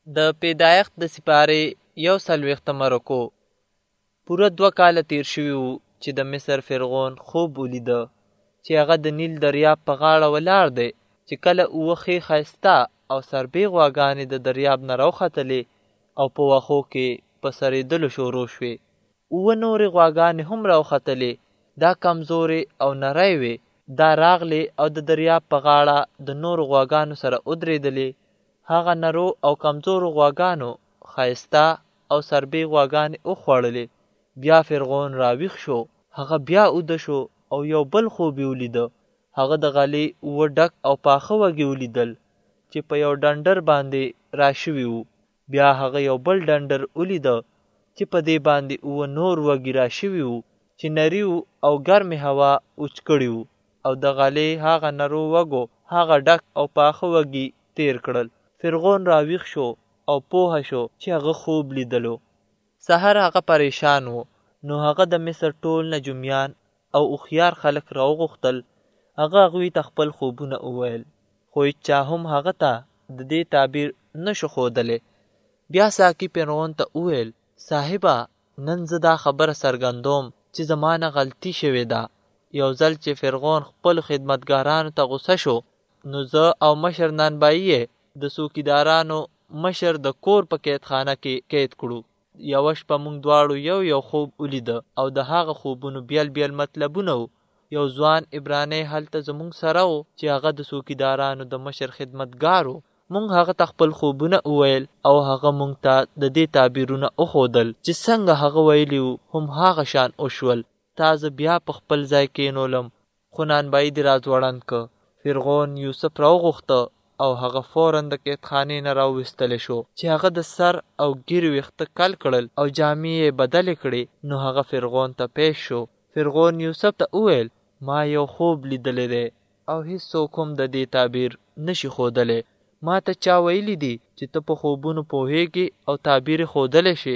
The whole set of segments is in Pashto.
د پیدایښت د سپارې 140 مرکو پوره 2 کاله تیر شوي وو چې د مصر فرعون خوب ولیده چې هغه د نیل دریاب په غاړه ولاړ دی چې کله اوه ښې ښایسته او سربې غواګانې د دریاب نه راوختلې او په واښو کې په سرېدلو شروع شوې. اوه نورې غواګانې هم راوختلې، دا کمزورې او نرۍ وې. دا راغلې او د دریاب په غاړه د نورو غواګانو سره ودرېدلې. هغه نرو او کمزورو غواګانو ښایسته او سربې غواګانې وخوړلې. بیا فرعون راویښ شو، هغه بیا اوده شو او یو بل خوب یې ولیده. هغه د غلې اوه ډک او پاخه وږي ولیدل چې په یو ډنډر باندې راشوي وو. بیا هغه یو بل ډنډر ولیده چې په دې باندې اوه نور وږي راشوي وو چې نري وو او ګرمې هوا وچ کړي وو. او د غلې هغه نرو وږو هغه ډک او پاخه وږي تیر کړل. فرعون راویښ شو او پوهه شو چې هغه خوب لیدلو. سحر هغه پریشان وو. نو هغه د مصر ټول نجومیان او هوښیار خلک راوغوښتل. هغه هغوی ته خپل خوبونه وویل، خو هیچا هم هغه ته د دې تعبیر نشو ښودلی. بیا ساقي فرعون ته وویل، صاحبه، نن زه دا خبره څرګندوم چې زما نه غلطي شوې ده. یو ځل چې فرعون خپلو خدمتګارانو ته غوسه شو، نو زه او مشر نانبایي یې د څوکیدارانو مشر د کور په قیدخانه کې قید کړو. یوه شپه موږ دواړو یو خوب ولیده او د هغه خوبونو بیل بیل مطلبونه وو. یو ځوان عبرانی هلته زموږ سره و چې هغه د څوکیدارانو د مشر خدمتګار و. موږ هغه ته خپل خوبونه وویل او هغه موږ ته د دې تعبیرونه وښودل چې څنګه هغه ویلي وو هم هغه شان وشول. تا زه بیا په خپل ځای کېنولم، خو نانبایي دې راځوړند که. فرعون یوسف راوغوښته او هغه فوراً د قیدخانې نه راوویستلی شو چې هغه د سر او ګیرې ویښته کل کړل او جامې یې بدلې کړې. نو هغه فرعون ته پیش شو. فرعون یوسف ته وویل، ما یو خوب لیدلی دی او هیڅوک هم د دې تعبیر نشي ښودلی. ما ته چا ویلی دي چې ته په خوبونو پوهیږې او تعبیر یې ښودلی شي؟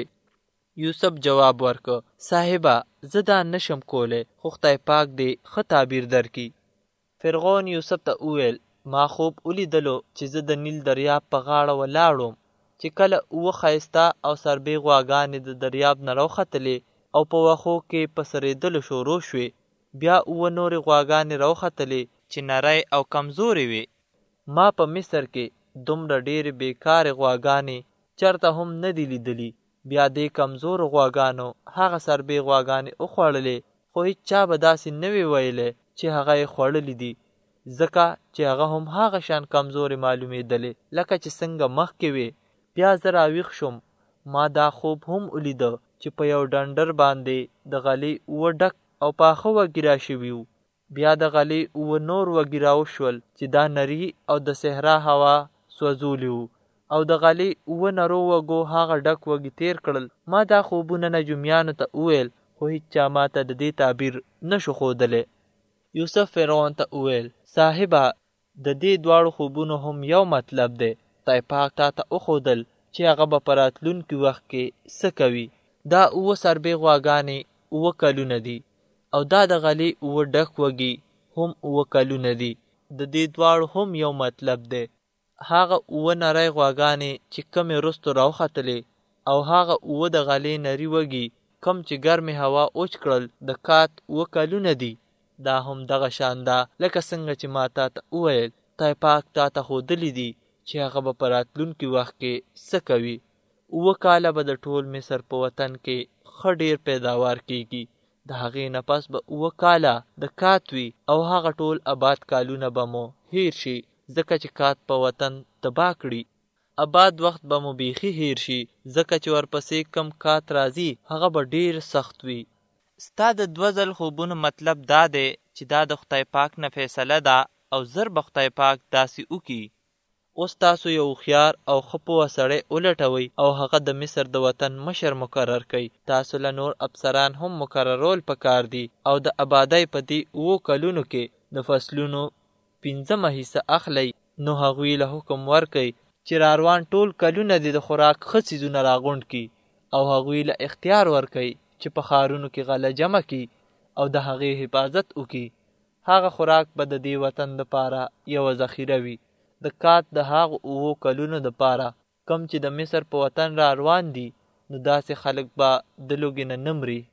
یوسف جواب ورکړ، صاحبه، زه دا نشم کولی، خو خدای پاک دې ښه تعبیر درکړي. فرعون یوسف ته وویل، ما خوب ولیدلو چې زه د نیل دریاب په غاړه ولاړم چې کله اوه ښایسته او سربې غواګانې د دریاب نه راوختلې او په واښو کې په سرېدلو شروع شوې. بیا اوه نورې غواګانې راوختلې چې نری او کمزورې وې. ما په مصر کې دومره ډېرې بیکارې غواګانې چرته هم نه دي لیدلي. بیا دې کمزورو غواګانو هغه سربې غواګانې وخوړلې، خو هیڅ چا به داسې نه وی ویلی چې هغه یې خوړلې دي، ځکه چې هغه هم هغه شان کمزورې معلومېدلې لکه چې څنګه مخکې وې. بیا زه راویښ شوم. ما دا خوب هم ولیده چې په یو ډنډر باندې د غلې اوه ډک او پاخه وږي راشوي وو. بیا د غلې اوه نور وږي راوشول چې دا نري او د صحرا هوا سوځولي وو، او د غلې اوه نرو وږو هغه ډک وږي تیر کړل. ما دا خوبونه نجومیانو ته وویل، خو هیڅ چا ما ته د دې تعبیر نشو ښودلی. یوسف فرعون ته وویل، صاحبه، د دې دواړو خوبونو هم یو مطلب دی. خدای پاک تا ته وښودل چې هغه به په راتلونکي وخت کې څه کوي. دا اوه سربې غواګانې اوه کلونه دي او دا د غلې اوه ډک وږي هم اوه کلونه دي. د دې دواړو هم یو مطلب دی. هغه اوه نری غواګانې چې کمې وروستو راوختلې او هغه اوه د غلې نري وږي کم چې ګرمې هوا وچ کړل د کات اوه کلونه دي. دا هم دغه شان ده لکه څنګه چې ما تا ته وویل. خدای پاک تا ته ښودلی دي چې هغه به په راتلونکي وخت کې څه کوي. اوه کاله به د ټول مصر په وطن کې ښه ډېر پیداوار کېږي. د هغې نه پس به اوه کاله د کات وي او هغه ټول آباد کالونه به مو هیر شي، ځکه چې کات په وطن تباه کړي. آباد وخت به مو بیخي هیر شي، ځکه چې ورپسې کم کات راځي هغه به ډېر سخت وي. ستا د 2 ځل خوبونو مطلب دا دی چې دا د خدای پاک نه فیصله ده او زر به خدای پاک داسې وکړي. اوس تاسو یو هوښیار او ښه پوهه سړی ولټوئ او هغه د مصر د وطن مشر مقرر کړئ. تاسو له نور افسران هم مقررول پکار دي او د آبادۍ په دې 7 کلونو کې د فصلونو 5 حصه اخلئ. نو هغوی له حکم ورکئ چې راروان ټول کلونه دې د خوراک ښه څیزونه راغونډ کړي او هغوی له اختیار ورکئ چې په ښارونو کې غله جمع کړي او د هغې حفاظت وکړي. هغه خوراک به د دې وطن دپاره یوه ذخیره وي، د کات د هغو 7 کلونو دپاره کم چې د مصر په وطن را روان دي نو داسې خلک به د لوږې نه نه مري.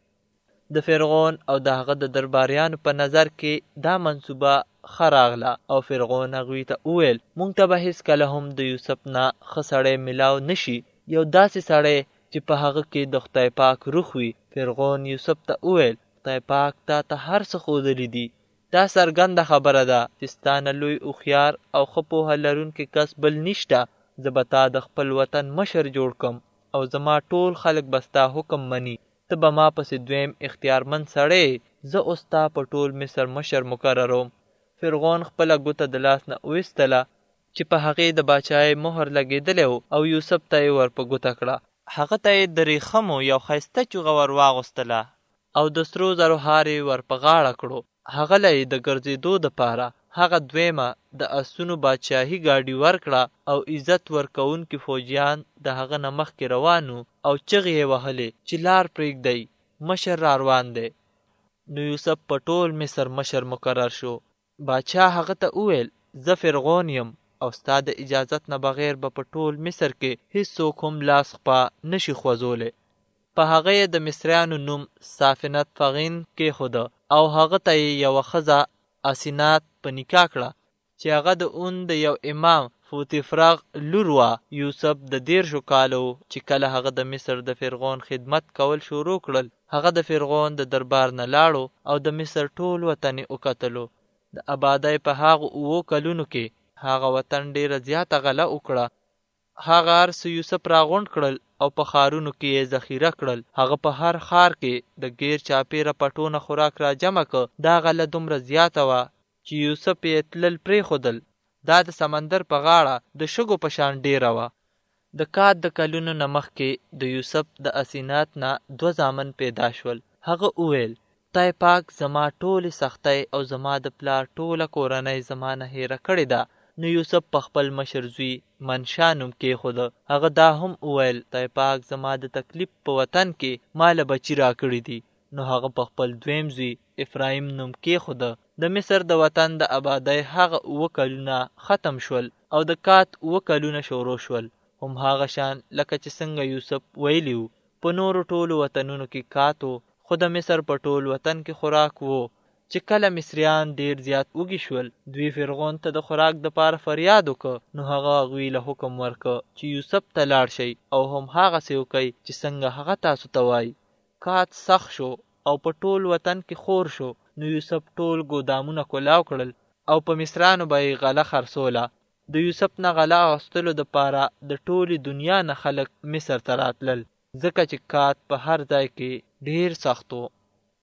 د فرعون او د هغه د درباریانو په نظر کې دا منصوبه ښه راغله او فرعون هغوی ته وویل موږ ته به هېڅکله هم د یوسف نه ښه سړی میلاو نشي، یو داسې سړی چې په هغه کې د خدای پاک روح وي. فرعون یوسف ته وویل خدای پاک تا ته هر څه ښودلی دي، دا څرګنده خبره ده چې ستا نه لوی هوښیار او ښه پوهه لرونکی کس بل نشته. زه به تا د خپل وطن مشر جوړ کم او زما ټول خلک به ستا حکم مني. ته به ما پسې دویم اختیارمند سړی، زه اوس تا په ټول مصر مشر مقرروم. فرعون خپله ګوته د لاس نه ویستله چې په هغې د باچایۍ مهر لګېدلی و او یوسف ته یې ور په ګوته کړه. هغه ته یې د ریخمو یو ښایسته چوغه ور واغوستله او د سرو زرو هار یې ور په غاړه کړو. هغه له یې د ګرځېدو دپاره هغه دویمه د اسونو بادشاهي ګاډي ورکړه او عزت ورکوونکي فوجیان د هغه نه مخکې روان وو او چغې یې وهلې چې لار پرېږدئ، مشر را روان دی. نو یوسف په ټول مصر مشر مقرر شو. باچا هغه ته وویل زه فرعون یم او ستا د اجازت نه بغیر به په ټول مصر کې هیڅوک هم لاس خپه نشي خوځولی. په هغه یې د مصریانو نوم سافنت فغین کېښوده او هغه ته یې یوه ښځه اسینات په نکاح کړه چې هغه د اون د یو امام فوتیفرغ لور وه. یوسف د 13 کالو چې کله هغه د مصر د فرعون خدمت کول شروع کړل، هغه د فرعون د دربار نه لاړو او د مصر ټول وطن یې وکتلو. د آبادۍ په هغو 7 کلونو کې هغه وطن ډېره زیاته غله وکړه. هغه هر څه یوسف راغونډ کړل او په ښارونو کې یې ذخیره کړل. هغه په هر ښار کې د غیر چاپېره پټونه خوراک را جمع کړ. دا غله دومره زیاته وه چې یوسف یې تلل پرېښودل. دا د سمندر په غاړه د شګو په شان ډېره وه. د کات د کلونو نه مخکې د یوسف د اسینات نه 2 زامن پیدا شول. هغه وویل خدای پاک زما ټولې سختۍ او زما د پلار ټوله کورنۍ زما نه هېره کړې ده. نو یوسف په خپل مشر زوی منشا نوم کېښوده. هغه دا هم وویل خدای پاک زما د تکلیف په وطن کې ماله بچي را کړي دي. نو هغه په خپل دویم زوی افرایم نوم کېښوده. د مصر د وطن د آبادۍ هغه 7 کلونه ختم شول او د کات 7 کلونه شروع شول. هم هغه شان لکه چې څنګه یوسف ویلی و، په نورو ټولو وطنونو کې کات و، خو د مصر په ټول وطن کې خوراک وو. چې کله مصریان ډیر زیات وږي شول، دوی فرعون ته د خوراک دپاره فریاد وکړ. نو هغه هغوی له حکم ورکړ چې یوسف ته لاړ شئ او هم هغسې وکئ چې څنګه هغه تاسو ته وایي. کات سخت شو او په ټول وطن کې خور شو. نو یوسف ټول ګودامونه کلاو کړل او په مصرانو به یې غله خرڅوله. د یوسف نه غله اخیستلو دپاره د ټولې دنیا نه خلک مصر ته راتلل، ځکه چې کات په هر ځای کې ډیر سخت و.